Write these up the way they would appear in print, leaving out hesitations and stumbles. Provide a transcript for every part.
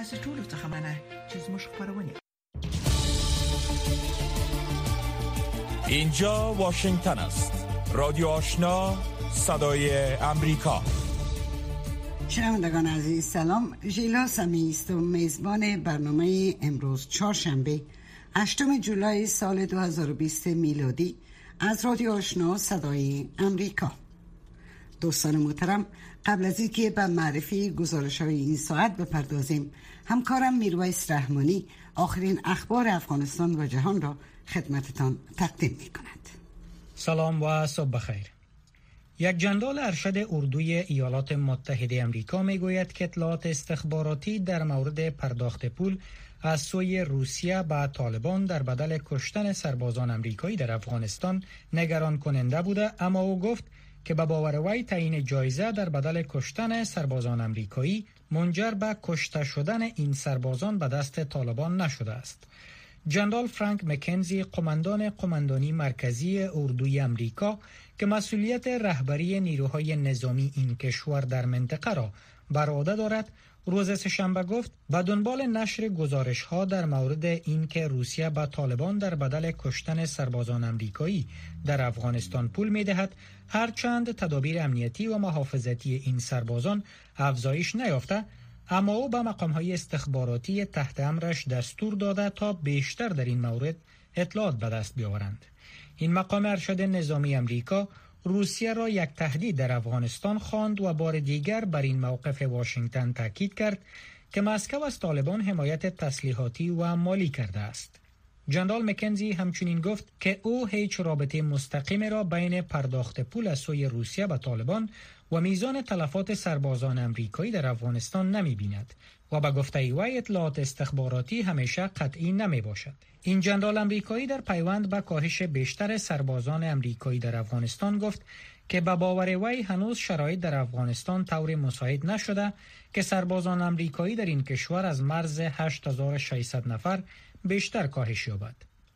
تاسو ټول څه مننه چې زموږ خبرونه. اینجا واشنگتن است. رادیو آشنا، صدای امریکا. شنوندگان عزیز سلام. ژیلا سمی است و میزبان برنامه امروز چهارشنبه 8 جولای سال 2020 میلادی از رادیو آشنا صدای امریکا. دوستان محترم، قبل از اینکه به معرفی گزارش‌های این ساعت بپردازیم، همکارم میرویس رحمانی آخرین اخبار افغانستان و جهان را خدمتتان تقدیم می‌کند. سلام و صبح بخیر. یک جنرال ارشد اردوی ایالات متحده آمریکا میگوید که اطلاعات استخباراتی در مورد پرداخت پول از سوی روسیه به طالبان در بدل کشتن سربازان آمریکایی در افغانستان نگران کننده بوده، اما او گفت که به باور وی تعیین جایزه در بدل کشتن سربازان آمریکایی منجر به کشته شدن این سربازان به دست طالبان نشده است. جنرال فرانک مکنزی، قماندان قماندانی مرکزی اردوی آمریکا که مسئولیت رهبری نیروهای نظامی این کشور در منطقه را بر عهده دارد، روز سه‌شنبه گفت به دنبال نشر گزارش‌ها در مورد اینکه روسیه به طالبان در بدل کشتن سربازان آمریکایی در افغانستان پول می‌دهد، هرچند تدابیر امنیتی و محافظتی این سربازان افزایش نیافته، اما او به مقام‌های استخباراتی تحت امرش دستور داده تا بیشتر در این مورد اطلاعات به دست بیاورند. این مقام ارشد نظامی آمریکا روسیه را یک تهدید در افغانستان خواند و بار دیگر بر این موقف واشنگتن تاکید کرد که مسکو از طالبان حمایت تسلیحاتی و مالی کرده است. جنرال مکنزی همچنین گفت که او هیچ رابطه مستقیمی را بین پرداخت پول از سوی روسیه به طالبان و میزان تلفات سربازان آمریکایی در افغانستان نمی بیند و به گفته وی اطلاعات استخباراتی همیشه قطعی نمی باشد. این جنرال آمریکایی در پیوند به کاهش بیشتر سربازان آمریکایی در افغانستان گفت که به باور وی هنوز شرایط در افغانستان طور مساعد نشده که سربازان آمریکایی در این کشور از مرز 8600 نفر بیشتر کاهش یابد.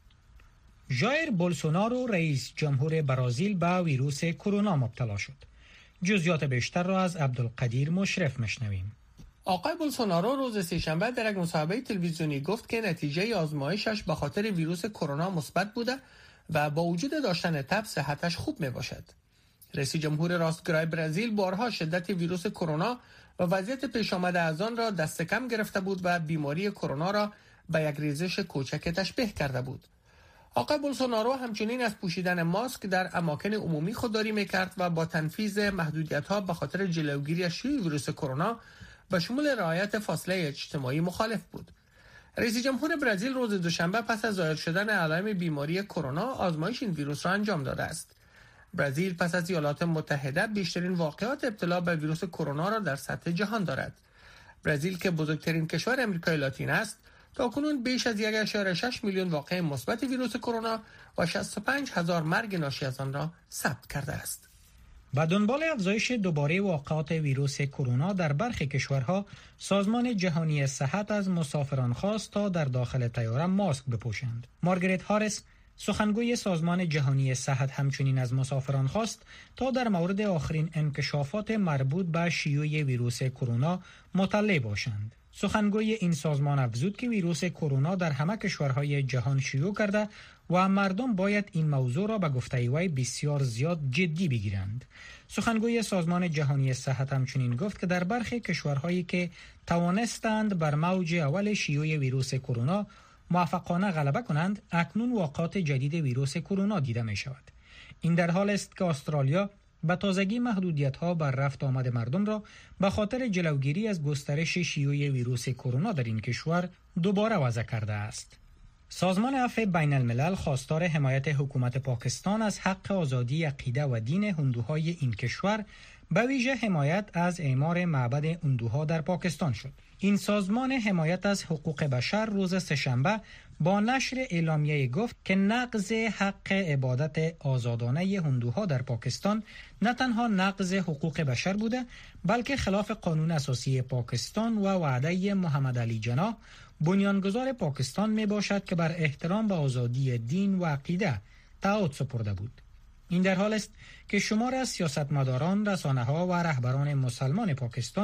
ژایر بولسونارو رئیس جمهور برزیل به ویروس کرونا مبتلا شد. جزئیات بیشتر را از عبدالقدیر مشرف میشنویم. آقای بولسونارو روز سه‌شنبه در یک مصاحبه تلویزیونی گفت که نتیجه آزمایشش به خاطر ویروس کرونا مثبت بوده و با وجود داشتن تب صحتش خوب می باشد. رئیس جمهور راستگرای برزیل بارها شدت ویروس کرونا و وضعیت پیش آمده از آن را دست کم گرفته بود و بیماری کرونا را به یک ریزش کوچک تشبیه کرده بود. آقای بولسونارو همچنین از پوشیدن ماسک در اماکن عمومی خودداری میکرد و با تنفیذ محدودیت‌ها به خاطر جلوگیری از شیوع ویروس کرونا به شمول رعایت فاصله اجتماعی مخالف بود. رئیس جمهور برزیل روز دوشنبه پس از ظاهر شدن علائم بیماری کرونا آزمایش این ویروس را انجام داده است. برزیل پس از ایالات متحده بیشترین واقعات ابتلا به ویروس کرونا را در سطح جهان دارد. برزیل که بزرگترین کشور امریکای لاتین است، تاکنون بیش از 1.6 میلیون واقعه مثبت ویروس کرونا و 65,000 مرگ ناشی از آن را ثبت کرده است. با دنبال افزایش دوباره واقعات ویروس کرونا در برخی کشورها، سازمان جهانی صحت از مسافران خواست تا در داخل طیاره ماسک بپوشند. مارگرت هاریس، سخنگوی سازمان جهانی صحت، همچنین از مسافران خواست تا در مورد آخرین انکشافات مربوط به شیوع ویروس کرونا مطلع باشند. سخنگوی این سازمان افزود که ویروس کرونا در همه کشورهای جهان شیوع کرده و مردم باید این موضوع را به گفته وی بسیار زیاد جدی بگیرند. سخنگوی سازمان جهانی صحت همچنین گفت که در برخی کشورهایی که توانستند بر موج اول شیوع ویروس کرونا موفقانه غلبه کنند، اکنون واقعات جدید ویروس کرونا دیده می شود. این در حال است که استرالیا به تازگی محدودیت‌ها بر رفت آمد مردم را به خاطر جلوگیری از گسترش شیوع ویروس کرونا در این کشور دوباره وضع کرده است. سازمان عفو بین الملل خواستار حمایت حکومت پاکستان از حق آزادی عقیده و دین هندوهای این کشور، به ویژه حمایت از اعمار معبد هندوها در پاکستان شد. این سازمان حمایت از حقوق بشر روز سه‌شنبه با نشر اعلامیه گفت که نقض حق عبادت آزادانه هندوها در پاکستان نه تنها نقض حقوق بشر بوده، بلکه خلاف قانون اساسی پاکستان و وعده محمد علی جناح، بنیانگذار پاکستان می باشد که بر احترام به آزادی دین و عقیده تعهد سپرده بود. این در حال است که شمار از سیاستمداران، رسانه‌ها و رهبران مسلمان پاکستان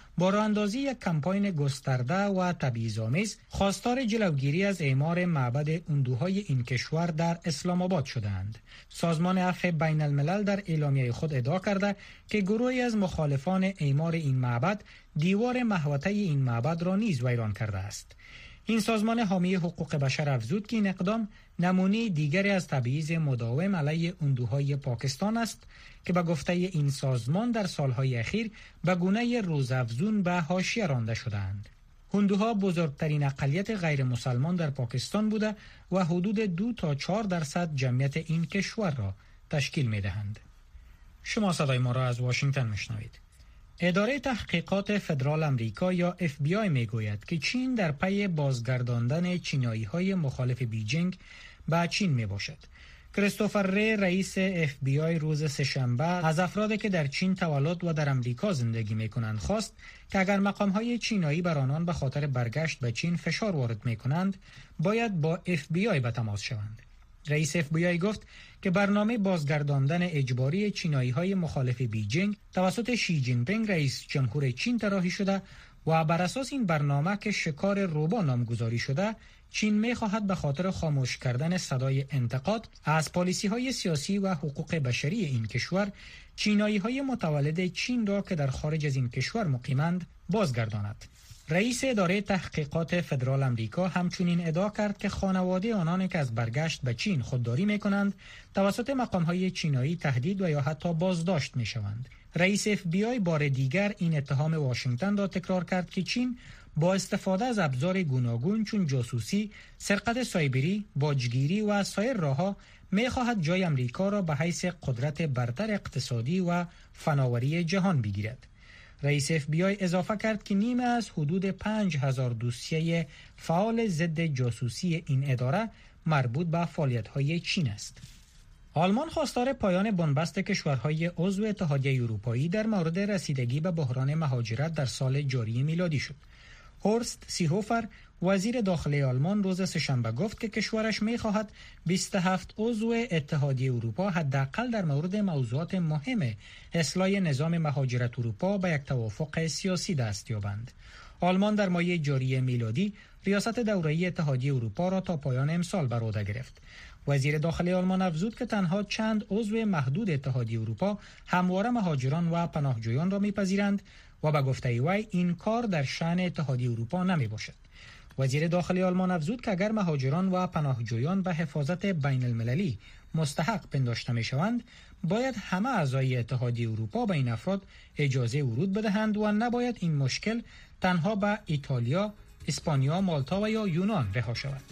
با راه‌اندازی یک کمپاین گسترده و تبعیض‌آمیز خواستار جلوگیری از اعمار معبد هندوهای این کشور در اسلام آباد شدند. سازمان عفو بین الملل در اعلامیه خود ادعا کرده که گروهی از مخالفان اعمار این معبد دیوار محوطه این معبد را نیز ویران کرده است. این سازمان حامی حقوق بشر افزود که این اقدام نمونه دیگری از تبعیض مداوم علیه هندوهای پاکستان است که به گفته این سازمان در سالهای اخیر به گونه روزافزون به حاشیه رانده شدند. هندوها بزرگترین اقلیت غیر مسلمان در پاکستان بوده و حدود 2 تا 4% جمعیت این کشور را تشکیل می دهند. شما صدای ما را از واشنگتن میشنوید. اداره تحقیقات فدرال امریکا یا FBI میگوید که چین در پی بازگرداندن چینایی‌های مخالف بیجینگ به چین می باشد. کریستوفر ری رئیس FBI روز سه‌شنبه از افرادی که در چین تولد و در امریکا زندگی می‌کنند خواست که اگر مقام‌های چینایی بر آنان به خاطر برگشت به چین فشار وارد می‌کنند باید با FBI به تماس شوند. رئیس FBI گفت که برنامه بازگرداندن اجباری چینایی‌های مخالف بیجینگ توسط شی جین پینگ رئیس جمهور چین طراحی شده و بر اساس این برنامه که شکار روبا نامگذاری شده، چین می‌خواهد به خاطر خاموش کردن صدای انتقاد از پالیسی‌های سیاسی و حقوق بشری این کشور، چینایی‌های متولد چین را که در خارج از این کشور مقیمند بازگرداند. رئیس اداره تحقیقات فدرال امریکا همچنین ادعا کرد که خانواده آنان که از برگشت به چین خودداری می‌کنند توسط مقام‌های چینایی تهدید و یا حتی بازداشت می‌شوند. رئیس FBI بار دیگر این اتهام واشنگتن را تکرار کرد که چین با استفاده از ابزار گوناگون چون جاسوسی، سرقت سایبری، باجگیری و سایر راه‌ها می‌خواهد جای امریکا را به حیث قدرت برتر اقتصادی و فناوری جهان بگیرد. رئیس FBI اضافه کرد که نیمه از حدود 5000 دوسیه فعال ضد جاسوسی این اداره مربوط به فعالیت‌های چین است. آلمان خواستار پایان بنبست کشورهای عضو اتحادیه اروپایی در مورد رسیدگی به بحران مهاجرت در سال جاری میلادی شد. هورست سیهوفر وزیر داخلی آلمان روز سه‌شنبه گفت که کشورش می‌خواهد 27 عضو اتحادیه اروپا حداقل در مورد موضوعات مهم اصلاح نظام مهاجرت اروپا به یک توافق سیاسی دست یابند. آلمان در ماه جاری میلادی ریاست دوره‌ای اتحادیه اروپا را تا پایان امسال بر عهده گرفت. وزیر داخلی آلمان افزود که تنها چند عضو محدود اتحادیه اروپا همواره مهاجران و پناهجویان را می‌پذیرند و به گفته وی این کار در شأن اتحادیه اروپا نمی باشد. وزیر داخلی آلمان افزود که اگر مهاجران و پناهجویان به حفاظت بین المللی مستحق پنداشته می شوند، باید همه اعضای اتحادیه اروپا به این افراد اجازه ورود بدهند و نباید این مشکل تنها به ایتالیا، اسپانیا، مالتا و یا یونان رها شود.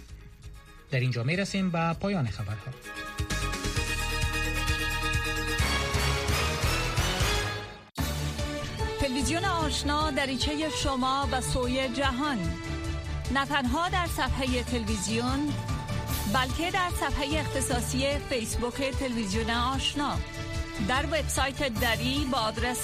در اینجا می رسیم به پایان خبرها. تلویزیون آشنا دریچه شما به سوی جهان، نه تنها در صفحه تلویزیون بلکه در صفحه اختصاصی فیسبوک تلویزیون آشنا، در وبسایت دری با آدرس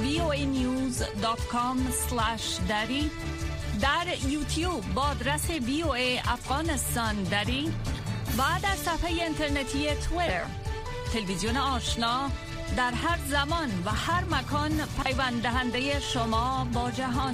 voanews.com/dari، در یوتیوب با آدرس VOA افغانستان دری و در صفحه اینترنتی توییتر. تلویزیون آشنا در هر زمان و هر مکان پیوند دهنده شما با جهان.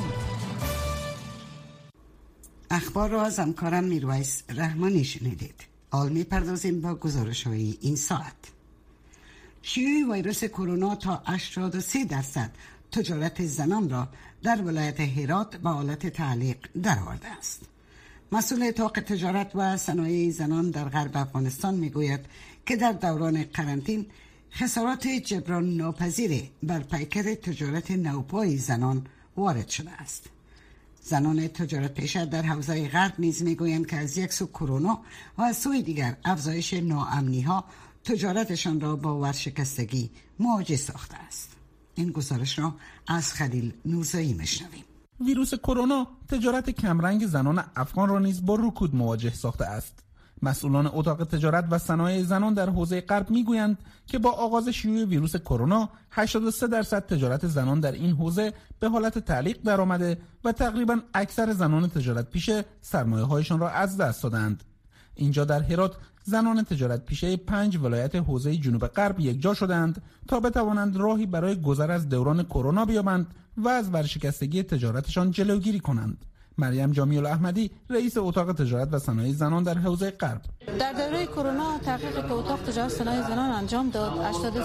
اخبار را از همکارم میرویس رحمانی شنیدید. حال میپردازیم با گزارش‌های این ساعت. شیوع ویروس کرونا تا 83% تجارت زنان را در ولایت هرات به حالت تعلیق درآورده است. مسئول اتاق تجارت و صنایع زنان در غرب افغانستان میگوید که در دوران قرنطینه خسارات جبران ناپذیر بر پیکر تجارت نوپای زنان وارد شده است. زنان تجارت پیشه در حوزه غرب نیز میگویند که از یک سو کرونا و از سوی دیگر افزایش ناامنی ها تجارتشان را با ورشکستگی مواجه ساخته است. این گزارش را از خلیل نورزایی میشنویم. ویروس کرونا تجارت کمرنگ زنان افغان را نیز با رکود مواجه ساخته است. مسئولان اتاق تجارت و صنایع زنان در حوزه غرب میگویند که با آغاز شیوع ویروس کرونا 83% تجارت زنان در این حوزه به حالت تعلیق درآمده و تقریباً اکثر زنان تجارت پیشه سرمایه‌هایشان را از دست دادند. اینجا در هرات زنان تجارت پیشه 5 ولایت حوزه جنوب غرب یکجا شدند تا بتوانند راهی برای گذر از دوران کرونا بیابند و از ورشکستگی تجارتشان جلوگیری کنند. مریم جامی الاحمدی رئیس اتاق تجارت و صنایع زنان در حوزه غرب: در دوره کرونا تحقیقی که اتاق تجارت و صنایع زنان انجام داد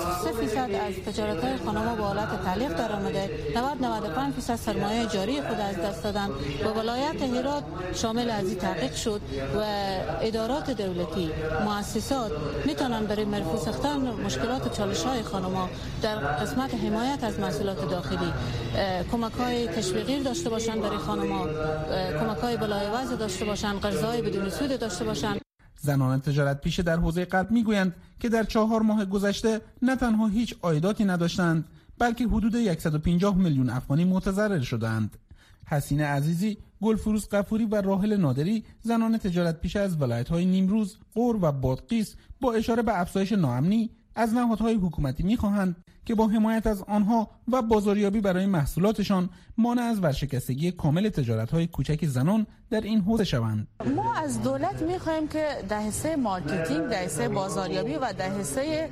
83% از تجارت‌های خانم‌ها با حالت تعلیق در آمده، 95% سرمایه جاری خود از دست دادند. و ولایت هرات شامل از این تحقیق شد و ادارات دولتی، مؤسسات میتونن برای مرفوع ساختن مشکلات و چالش‌های خانم‌ها در قسمت حمایت از محصولات داخلی کمک‌های تشویقی داشته باشند، برای خانم‌ها کمک‌های بالایوز داشته باشند، قرض‌های بدون سود داشته باشند. زنان تجارت پیشه در حوزه غرب میگویند که در 4 ماه گذشته نه تنها هیچ عایداتی نداشتند، بلکه حدود 150 میلیون افغانی متضرر شدند. حسینه عزیزی، گلفروز غفوری و راحل نادری، زنان تجارت پیشه از ولایت‌های نیمروز، غور و بادغیس، با اشاره به افزایش ناامنی از نهادهای حکومتی می‌خواهند که با حمایت از آنها و بازاریابی برای محصولاتشان مانع از ورشکستگی کامل تجارت‌های کوچک زنان در این حوزه شوند. ما از دولت می‌خواهیم که در حصه مارکتینگ، در حصه بازاریابی و در حصه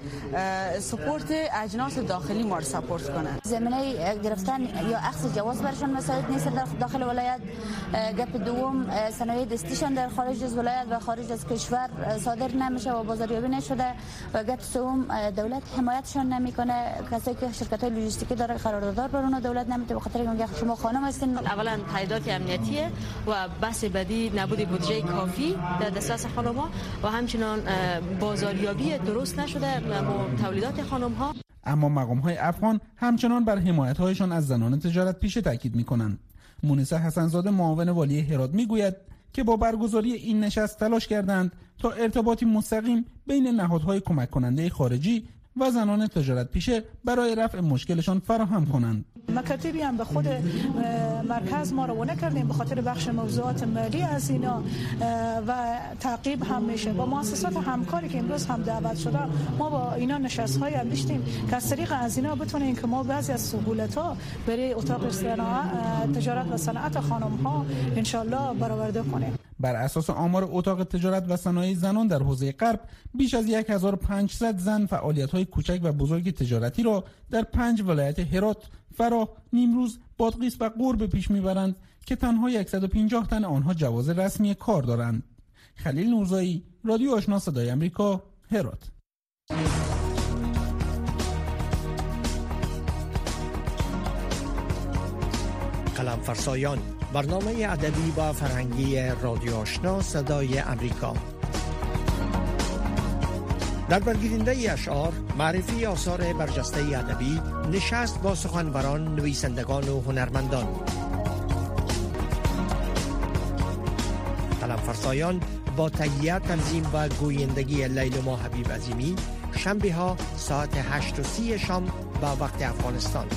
سپورت اجناس داخلی ما رو سپورت کنند. زمینه گرفتن یا اخذ جواز برشان مساعد نیست داخل ولایت. گپ دوم، صنایع دستیشان در خارج از ولایت و خارج از کشور صادر نمیشه و بازاریابی نشده. و گپ سوم، دولت حمایتشان نمیکنه. کسایی که شرکت‌های لوجستیکی داره قرارداد بر اونها دولت نمیده، به خاطر اینکه شما خانم هستین. اولا تعهدات امنیتیه و بحث بعدی نبود بودجه کافی در دسترس خانم‌ها و همچنان بازاریابی درست نشده تولیدات خانم‌ها. اما مقام‌های افغان همچنان بر حمایت‌هایشان از زنان تجارت پیشه تاکید می‌کنند. مونسه حسن‌زاده، معاون والی هرات، میگوید که با برگزاری این نشست تلاش کردند تا ارتباطی مستقیم بین نهادهای کمک کننده خارجی و زنان تجارت پیشه برای رفع مشکلشان فراهم کنند. مکاتبی هم به خود مرکز ما روانه کردیم به خاطر بخش موضوعات مالی از اینا و تعقیب هم میشه. با مؤسسات همکاری که امروز هم دعوت شده ما با اینا نشست‌های هم داشتیم که از طریق از اینا بتونیم که ما بعضی از سهولت‌ها برای اتاق تجارت و صنعت خانم‌ها ان شاءالله برآورده کنیم. بر اساس آمار اتاق تجارت و صنایع زنان در حوزه غرب، بیش از 1500 زن فعالیت‌های کوچک و بزرگ تجارتی را در 5 ولایت هرات، فراه، نیمروز، بادغیس و غور به پیش میبرند که تنها 150 تن آنها جواز رسمی کار دارند. خلیل نورزایی، رادیو آشنا صدای آمریکا، هرات. قلمفرسایان، برنامه ادبی و فرهنگی رادیو آشنا صدای آمریکا. در برگیرنده اشعار، معرفی آثار برجسته ادبی، نشست با سخنوران، نویسندگان و هنرمندان. قلمفرسایان با تهیه، تنظیم و گویندگی لیلما حبیب عظیمی، شنبه ها ساعت 8:30 شام با وقت افغانستان.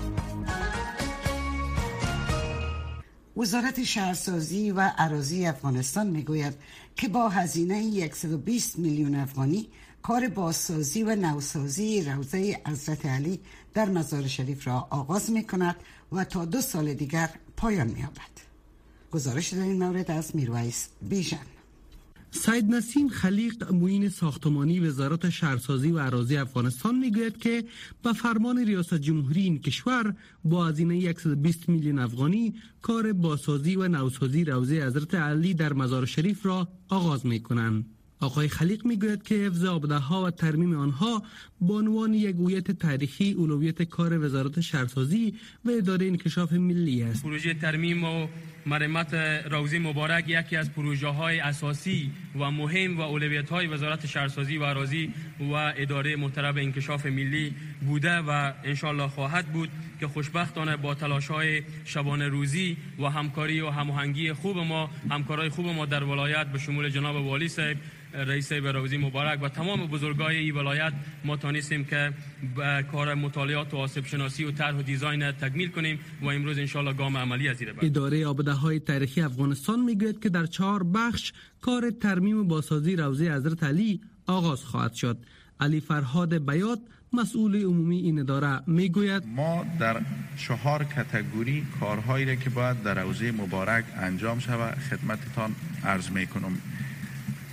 وزارت شهرسازی و اراضی افغانستان میگوید که با هزینه 120 میلیون افغانی کار بازسازی و نوسازی روضه حضرت علی در مزار شریف را آغاز میکند و تا 2 سال دیگر پایان می‌یابد. گزارش در این مورد از میرویس بیژن. سید نسیم خلیق، معین ساختمانی وزارت شهرسازی و اراضی افغانستان میگوید که با فرمان ریاست جمهوری این کشور با هزینه 120 میلیون افغانی کار بازسازی و نوسازی روضه حضرت علی در مزار شریف را آغاز میکنند. آقای خلیق میگوید که حفظ آبده‌ها و ترمیم آنها به عنوان یک هویت تاریخی اولویت کار وزارت شهرسازی و اداره انکشاف ملی است. پروژه ترمیم و مرمت روضه مبارک یکی از پروژه‌های اساسی و مهم و اولویت‌های وزارت شهرسازی و اراضی و اداره محترم انکشاف ملی بوده و انشالله خواهد بود که خوشبختانه با تلاش‌های شبانه روزی و همکاری و هماهنگی خوب ما، همکارای خوب ما در ولایت به شمول جناب والی صاحب، رئیس روضه مبارک و تمام بزرگای این ولایت ما تانستیم که کار مطالعات و آسیب شناسی و طرح و دیزاین تکمیل کنیم و امروز انشالله گام عملی از این بعد. اداره آبده‌های تاریخی افغانستان میگوید که در 4 بخش کار ترمیم و بازسازی روضه حضرت علی آغاز خواهد شد. علی فرهاد بیات، مسئول عمومی این اداره میگوید ما در 4 کاتگوری کارهایی را که باید در روضه مبارک انجام شود خدمتتان عرض میکنم.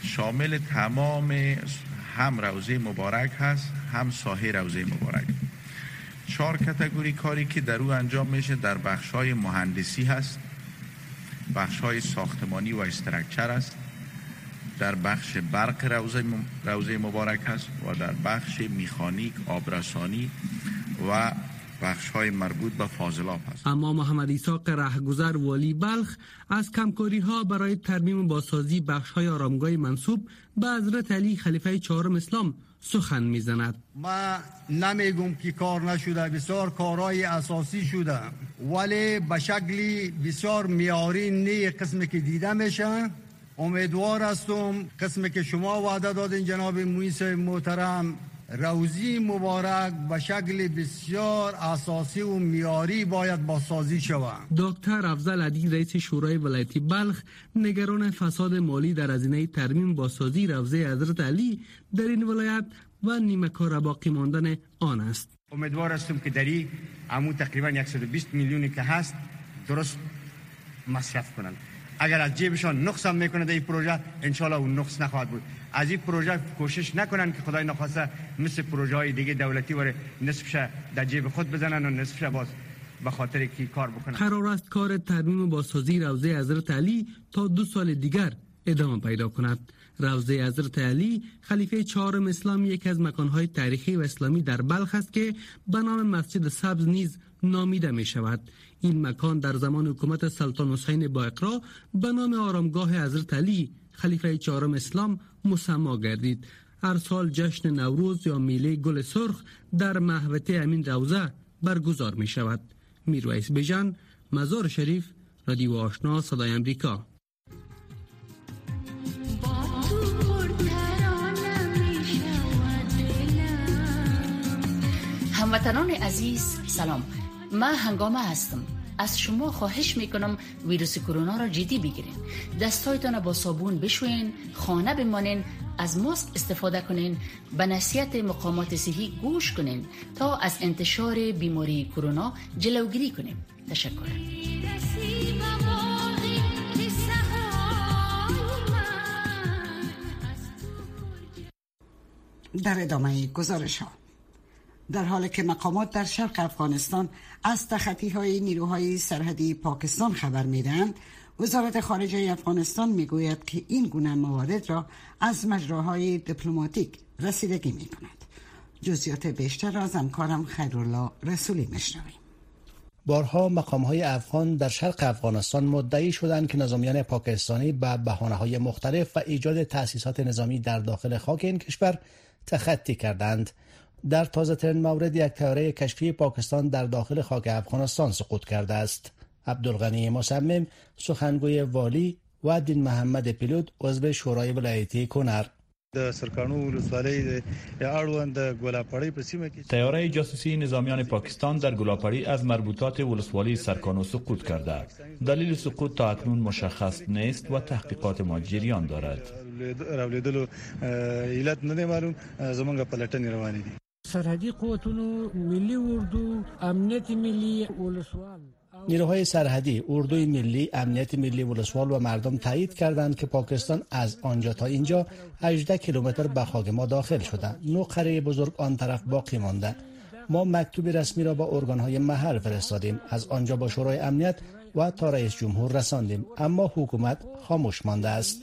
شامل تمام هم روضه مبارک هست هم ساحه روضه مبارک. 4 کاتگوری کاری که در او انجام میشه در بخش‌های مهندسی هست، بخش‌های ساختمانی و استراکچر است، در بخش برق روضه مبارک هست و در بخش میخانیک، آبرسانی و بخش‌های مربوط به فاضلاب هست. اما محمد اسحاق رهگذر والی بلخ از کمکاری‌ها برای ترمیم و بازسازی بخش‌های آرامگاه منسوب به حضرت علی خلیفه چهارم اسلام سخن میزند. ما نمیگم که کار نشده، بسیار کارهای اساسی شده، ولی به شکلی بسیار معیاری نه قسمی که دیده میشه. امیدوار هستم قسمی که شما وعده دادین جناب مؤیس محترم، روضه مبارک به شکل بسیار اساسی و معیاری باید بازسازی شود. دکتر افضل عدی رئیس شورای ولایتی بلخ نگران فساد مالی در هزینه ترمیم بازسازی روضه حضرت علی در این ولایت و نیمه کار باقی ماندن آن است. امیدوار هستم که دری عمو تقریبا 120 میلیونی که هست درست مصرف کنند. اگر از جیبشان نقص هم میکنه در این پروژه، انشالله اون نقص نخواهد بود. از این پروژه کوشش نکنن که خدای نخواسته مثل پروژه های دیگه دولتی وره نصفش در جیب خود بزنن و نصفش باز به خاطر کی کار بکنن. قرار است کار ترمیم و بازسازی روضه حضرت علی تا 2 سال دیگر ادامه پیدا کند. روضه حضرت علی خلیفه چهارم اسلام یک از مکانهای تاریخی و اسلامی در بلخ است که به نام مسجد سبز نیز نامیده می شود. این مکان در زمان حکومت سلطان حسین بااقرا به نام آرامگاه حضرت علی خلیفه چهارم اسلام مسما گردید. هر سال جشن نوروز یا میله گل سرخ در محوطه همین روضه برگزار می شود. میرویس بیژن، مزار شریف، رادیو آشنا، صدای امریکا. هموطنان عزیز سلام، من هنگامه هستم. از شما خواهش میکنم ویروس کرونا را جدی بگیرین. دستایتان با صابون بشوین، خانه بمانین، از ماسک استفاده کنین، به نصیحت مقامات صحی گوش کنین تا از انتشار بیماری کرونا جلوگیری کنیم. تشکر. در ادامه گزارش ها، در حالی که مقامات در شرق افغانستان از تخطی‌های نیروهای سرحدی پاکستان خبر می‌دهند، وزارت خارجه افغانستان میگوید که این گونه موارد را از مجراهای دیپلماتیک رسیدگی می‌کند. جزئیات بیشتر را از همکارم خیرالله رسولی می‌شنویم. بارها مقام‌های افغان در شرق افغانستان مدعی شدند که نظامیان پاکستانی به بهانه‌های مختلف و ایجاد تأسیسات نظامی در داخل خاک این کشور تخطی کردند. در تازه ترین مورد یک طیاره کشفی پاکستان در داخل خاک افغانستان سقوط کرده است. عبدالغنی مصمم، سخنگوی والی، و دین محمد پیلوت، عضو شورای ولایتی کنر. طیاره جاسوسی نظامیان پاکستان در گلاپری از مربوطات ولسوالی سرکانو سقوط کرده. دلیل سقوط تا اکنون مشخص نیست و تحقیقات ما جریان دارد. سرحدی قوتونو، ملی اردو، امنیت ملی ولسوال، نیروهای سرحدی، اردوی ملی، امنیت ملی ولسوال و مردم تایید کردند که پاکستان از آنجا تا اینجا 18 کیلومتر به خاک ما داخل شده. 9 قره بزرگ آن طرف باقی مانده. ما مکتوب رسمی را با ارگانهای محل فرستادیم، از آنجا با شورای امنیت و تا رئیس جمهور رساندیم، اما حکومت خاموش مانده است.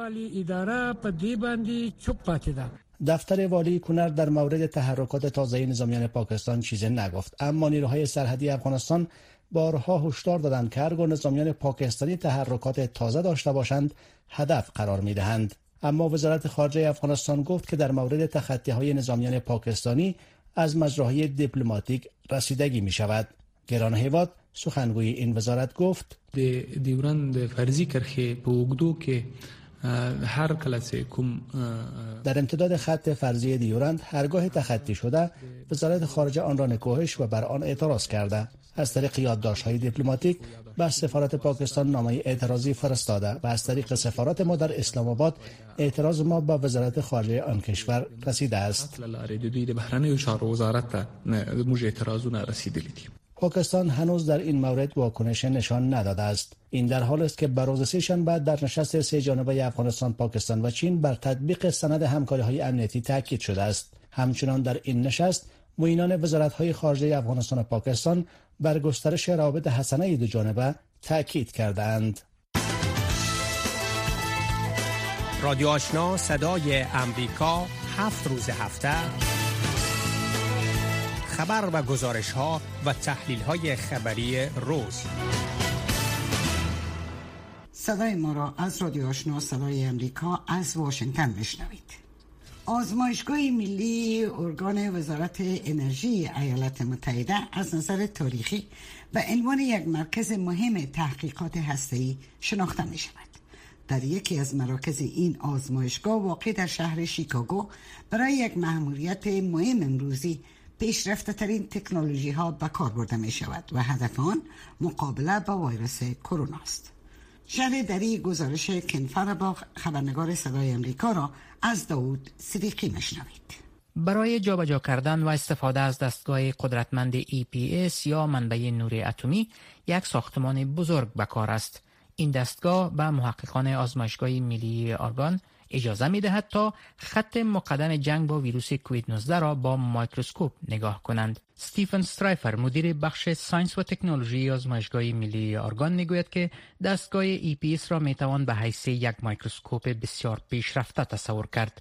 دفتر والی کنر در مورد تحرکات تازه نظامیان پاکستان چیزی نگفت، اما نیروهای سرحدی افغانستان بارها هشدار دادند که هرگاه نظامیان پاکستانی تحرکات تازه داشته باشند هدف قرار می‌دهند. اما وزارت خارجه افغانستان گفت که در مورد تخطی‌های نظامیان پاکستانی از مجراهای دیپلماتیک رسیدگی می‌شود. گران هیواد، سخنگوی این وزارت، گفت دیورند فرضی کرخه په اوږدو کې هر کلاسه کوم در امتداد خط فرضی دیورند هرگاه تخطی شده، وزارت خارجه آن را نکوهش و بر آن اعتراض کرده. از طریق یادداشت‌های دیپلماتیک به سفارت پاکستان نامه اعتراضی فرستاده و از طریق سفارت ما در اسلام آباد اعتراض ما به وزارت خارجه آن کشور رسیده است. پاکستان هنوز در این مورد واکنش نشان نداده است. این در حال است که بر روز سه‌شنبه در نشست سه جانبه افغانستان، پاکستان و چین بر تطبیق سند همکاری‌های امنیتی تاکید شده است. همچنان در این نشست معینان وزارت‌های خارجه افغانستان و پاکستان بر گسترش روابط حسنه دو جانبه تاکید کردند. رادیو آشنا صدای امریکا 7 روز هفته خبر و گزارش ها و تحلیل های خبری روز. صدای ما را از رادیو آشنا صدای امریکا از واشنگتن بشنوید. آزمایشگاه ملی ارگان وزارت انرژی ایالات متحده از نظر تاریخی به عنوان یک مرکز مهم تحقیقات هسته‌ای شناخته می شود. در یکی از مراکز این آزمایشگاه واقع در شهر شیکاگو برای یک مأموریت مهم امروزی پیشرفته ترین تکنولوژی ها به کار برده می شود و هدف آن مقابله با ویروس کرونا است. شرح دری گزارش کنفرباغ خبرنگار صدای امریکا را از داود صدیقی مشنوید. برای جابجا کردن و استفاده از دستگاه قدرتمند EPS یا منبع نور اتمی یک ساختمان بزرگ به کار است. این دستگاه به محققان آزمایشگاه ملی آرگان اجازه می دهد تا خط مقدم جنگ با ویروس کووید 19 را با میکروسکوپ نگاه کنند. استیفن استرایفر مدیر بخش ساینس و تکنولوژی آزمایشگاه ملی آرگان می گوید که دستگاه EPS را می توان به حیث یک میکروسکوپ بسیار پیشرفته تصور کرد.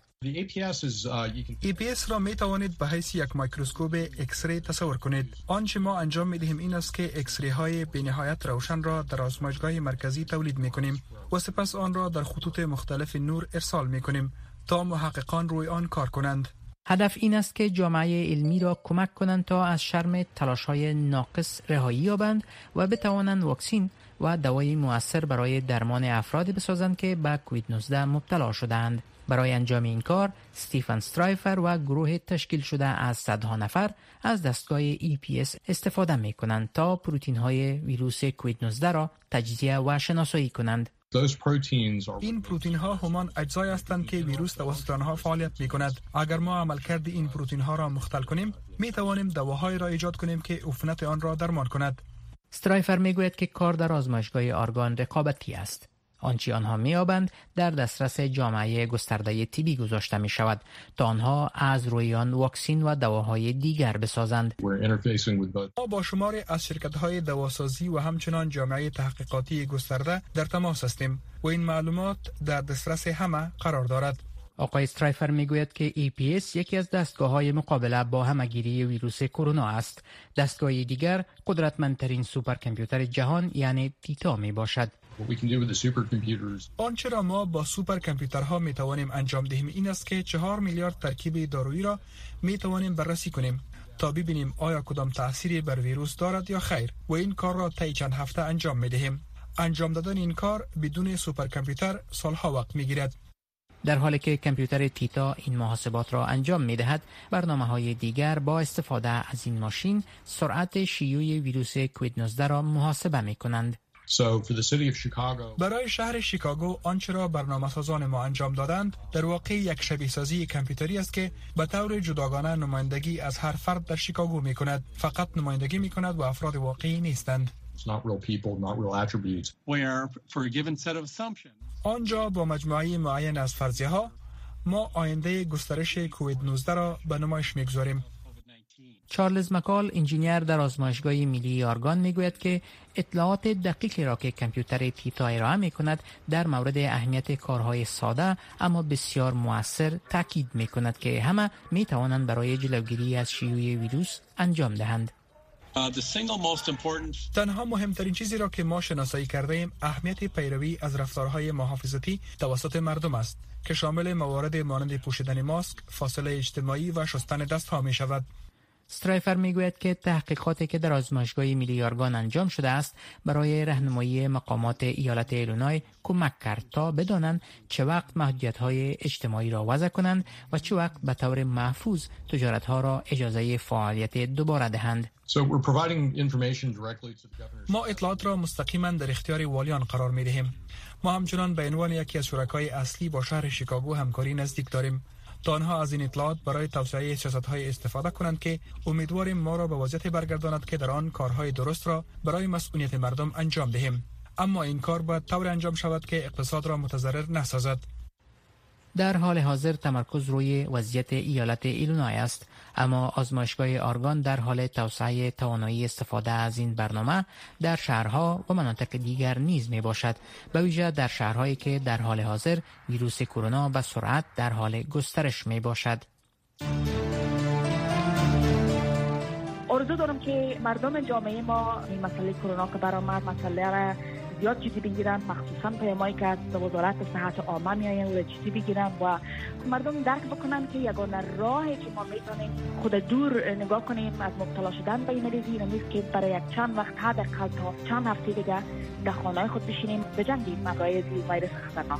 EPS را می توانید به حیث یک میکروسکوپ اکسری تصور کنید. آنچه ما انجام می دهیم این است که اکسری های بی نهایت روشن را در آزمایشگاه مرکزی تولید می کنیم و سپس آن را در خطوط مختلف نور ارسال می کنیم تا محققان روی آن کار کنند. هدف این است که جامعه علمی را کمک کنند تا از شرم تلاش‌های ناقص رهایی یابند و بتوانند واکسین و دوای مؤثر برای درمان افراد بسازند که به کووید 19 مبتلا شدند. برای انجام این کار، استیفن استرایفر و گروه تشکیل شده از صدها نفر از دستگاه EPS استفاده می کنند تا پروتئین های ویروس کووید 19 را تجزیه و شناسایی کنند. این پروتئین ها همان اجزای هستند که ویروس توسط آنها فعالیت می کند. اگر ما عملکرد این پروتئین ها را مختل کنیم، می توانیم دواهایی را ایجاد کنیم که عفونت آن را درمان کند. استرایفر می گوید که کار در آزمایشگاه آرگان رقابتی است. آنچه آنها می‌یابند در دسترس جامعه گسترده طبی گذاشته می شود تا آنها از روی آن واکسین و دواهای دیگر بسازند. ما با شماری از شرکت‌های دواسازی و همچنان جامعه تحقیقاتی گسترده در تماس هستیم و این معلومات در دسترس همه قرار دارد. آقای استرایفر میگوید که EPS یکی از دستگاه‌های مقابله با همه‌گیری ویروس کرونا است. دستگاه دیگر قدرتمندترین سوپرکامپیوتر جهان یعنی تیتا می باشد. آنچه را ما با سوپرکامپیوترها می توانیم انجام دهیم این است که 4 میلیارد ترکیب دارویی را می توانیم بررسی کنیم تا ببینیم آیا کدام تأثیری بر ویروس دارد یا خیر و این کار را طی چند هفته انجام می دهیم. انجام دادن این کار بدون سوپرکامپیوتر سالها وقت می گیرد. در حالی که کامپیوتر تیتا این محاسبات را انجام می دهد، برنامه‌های دیگر با استفاده از این ماشین سرعت شیوع ویروس کووید 19 را محاسبه می کنند. برای شهر شیکاگو آنچه را برنامه‌سازان ما انجام دادند در واقع یک شبیه سازی کامپیوتری است که به طور جداگانه نمایندگی از هر فرد در شیکاگو می کند. فقط نمایندگی می کند و افراد واقعی نیستند. آنجا با مجموعه معین از فرضیه ها ما آینده گسترش کووید 19 را به نمایش می‌گذاریم. چارلز مکال انجینیر در آزمایشگاه ملی آرگان میگوید که اطلاعات دقیقی را که کامپیوتر تیتا ارائه میکند در مورد اهمیت کارهای ساده اما بسیار مؤثر تاکید میکند که همه میتوانند برای جلوگیری از شیوع ویروس انجام دهند. تنها مهمترین چیزی را که ما شناسایی کرده ایم اهمیت پیروی از رفتارهای محافظتی توسط مردم است که شامل موارد مانند پوشیدن ماسک، فاصله اجتماعی و شستن دست ها می شود. استرایفر میگوید که تحقیقاتی که در آزمایشگاه ملی آرگان انجام شده است برای راهنمایی مقامات ایالت ایلینوی کمک کرد تا بدانند چه وقت محدودیت‌های اجتماعی را وضع کنند و چه وقت به طور محفوظ تجارت‌ها را اجازه فعالیت دوباره دهند. ما اطلاعات را مستقیما در اختیار والیان قرار می‌دهیم. ما همچنان به عنوان یکی از شرکای اصلی با شهر شیکاگو همکاری نزدیک داریم. تا آنها از این اطلاعات برای توسعه سیاست‌های استفاده کنند که امیدواریم ما را به وضعیت برگرداند که در آن کارهای درست را برای مسئولیت مردم انجام دهیم. اما این کار باید طور انجام شود که اقتصاد را متضرر نسازد. در حال حاضر تمرکز روی وضعیت ایالت ایلینوی است، اما آزمایشگاه آرگان در حال توسعه توانایی استفاده از این برنامه در شهرها و مناطق دیگر نیز می باشد، به ویژه در شهرهایی که در حال حاضر ویروس کرونا به سرعت در حال گسترش می باشد. آرزو دارم که مردم جامعه ما این مسئله کرونا که برآمد مسئله را زیاد جدی بگیرن، مخصوصا پیامایی که از وزارت صحت عامه میآیند و جدی بگیرن و مردم درک بکنن که یگانه راهی که ما میتونیم خود دور نگاه کنیم از مبتلا شدن به این مریضی نیست که برای یک چند وقت حداقل تا چند هفته دیگه در خانه‌های خود بشینیم بجنگیم مقایض ویروس خطرناک.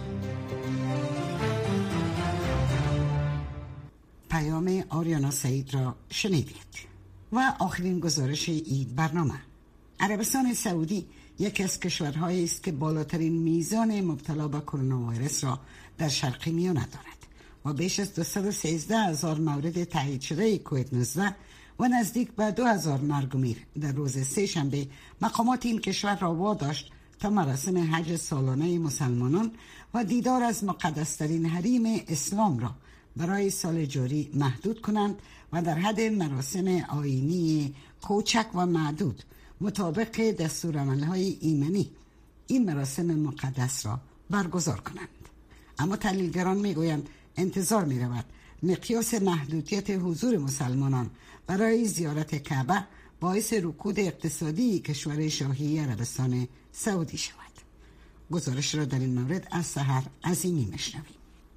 پیام آریانا سعید را شنیدید. و آخرین گزارش این برنامه: عربستان سعودی یکی از کشورهایی است که بالاترین میزان مبتلا به کرونا ویروس را در شرق میانه دارد و بیش از 213,000 مورد تایید شده کووید 19 و نزدیک به 2,000 مرگ و میر در روز سه‌شنبه مقامات این کشور را واداشت تا مراسم حج سالانه مسلمانان و دیدار از مقدسترین حریم اسلام را برای سال جاری محدود کنند و در حد مراسم آیینی کوچک و معدود مطابق دستورالعمل‌های ایمنی این مراسم مقدس را برگزار کنند. اما تحلیلگران میگویند انتظار می‌رود مقیاس محدودیت حضور مسلمانان برای زیارت کعبه باعث رکود اقتصادی کشور شاهی عربستان سعودی شود. گزارش را در این مورد از سحر عظیمی میشنویم.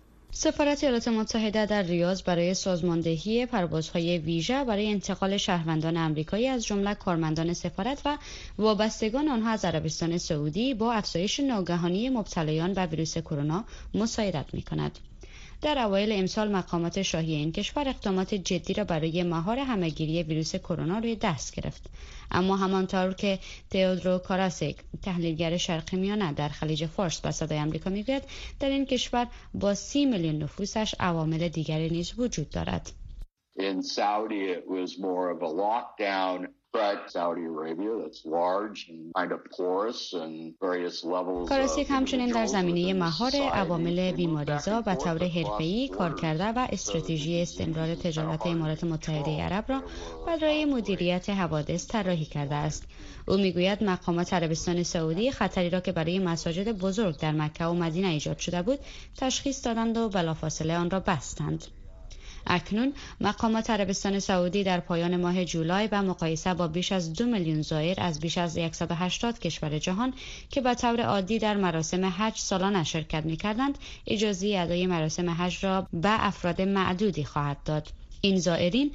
سفارت ایالات متحده در ریاض برای سازماندهی پروازهای ویژه برای انتقال شهروندان آمریکایی از جمله کارمندان سفارت و وابستگان آنها از عربستان سعودی با افزایش ناگهانی مبتلایان به ویروس کرونا مساعدت می‌کند. در اوایل امسال مقامات شاهی این کشور اقدامات جدی را برای مهار همه‌گیری ویروس کرونا روی دست گرفت، اما همانطور که تئودرو کاراسیک، تحلیلگر شرق میانه در خلیج فارس به صدای آمریکا میگوید، در این کشور با 30 میلیون نفوسش عوامل دیگری نیز وجود دارد. In Saudi it was more of a lockdown, but Saudi Arabia that's large and kind of porous and various levels. کاراسیک همچنین در زمینه مهار عوامل بیماریزا به طور حرفه‌ای کار کرده و استراتژی استمرار تجارت امارات متحده عرب را برای مدیریت حوادث طراحی کرده است. او میگوید مقامات عربستان سعودی خطری را که برای مساجد بزرگ در مکه و مدینه ایجاد شده بود تشخیص دادند و بلافاصله آن را بستند. اکنون مقامات عربستان سعودی در پایان ماه جولای به مقایسه با بیش از 2 میلیون زائر از بیش از 180 کشور جهان که به طور عادی در مراسم حج سالانه شرکت می‌کردند، اجازه ادای مراسم حج را به افراد معدودی خواهد داد. این زائرین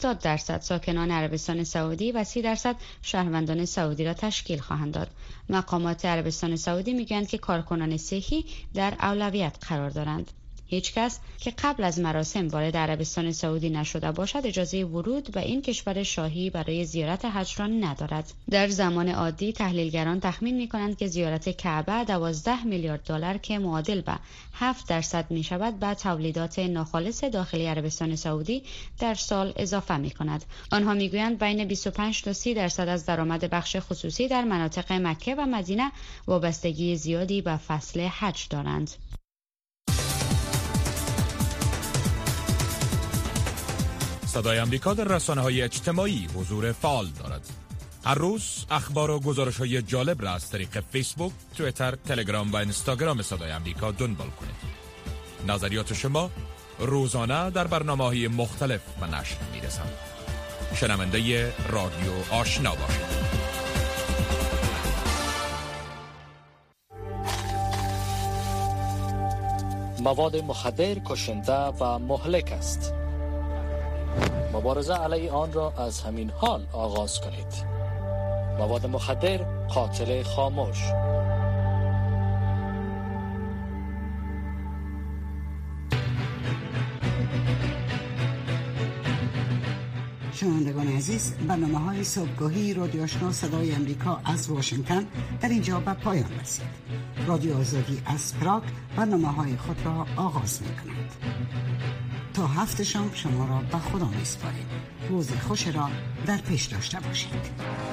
70% ساکنان عربستان سعودی و 30% شهروندان سعودی را تشکیل خواهند داد. مقامات عربستان سعودی میگویند که کارکنان صحی در اولویت قرار دارند. هیچ کس که قبل از مراسم وارد عربستان سعودی نشده باشد اجازه ورود به این کشور شاهی برای زیارت حج را ندارد. در زمان عادی تحلیلگران تخمین می‌کنند که زیارت کعبه 12 میلیارد دلار که معادل به 7% می‌شود به تولیدات ناخالص داخلی عربستان سعودی در سال اضافه می‌کند. آنها می‌گویند بین 25 تا 30% از درآمد بخش خصوصی در مناطق مکه و مدینه وابستگی زیادی به فصل حج دارند. صدای آمریکا در رسانه‌های اجتماعی حضور فعال دارد. هر روز اخبار و گزارش‌های جالب را از طریق فیسبوک، توییتر، تلگرام و اینستاگرام صدای آمریکا دنبال کنید. نظریات شما روزانه در برنامه‌های مختلف به نشر می‌رسند. شنونده رادیو آشنا باشید. مواد مخدر کشنده و مهلک است. مبارزه علیه آن را از همین حال آغاز کنید. مواد مخدر قاتل خاموش. شنوندگان عزیز، برنامه‌های صبحگاهی رادیو آشنا صدای آمریکا از واشنگتن در اینجا به پایان رسید. رادیو آزادی از پراگ برنامه‌های خود را آغاز می‌کند. تا 7 شام شما را به خدا میسپاریم. روز خوش را در پیش داشته باشید.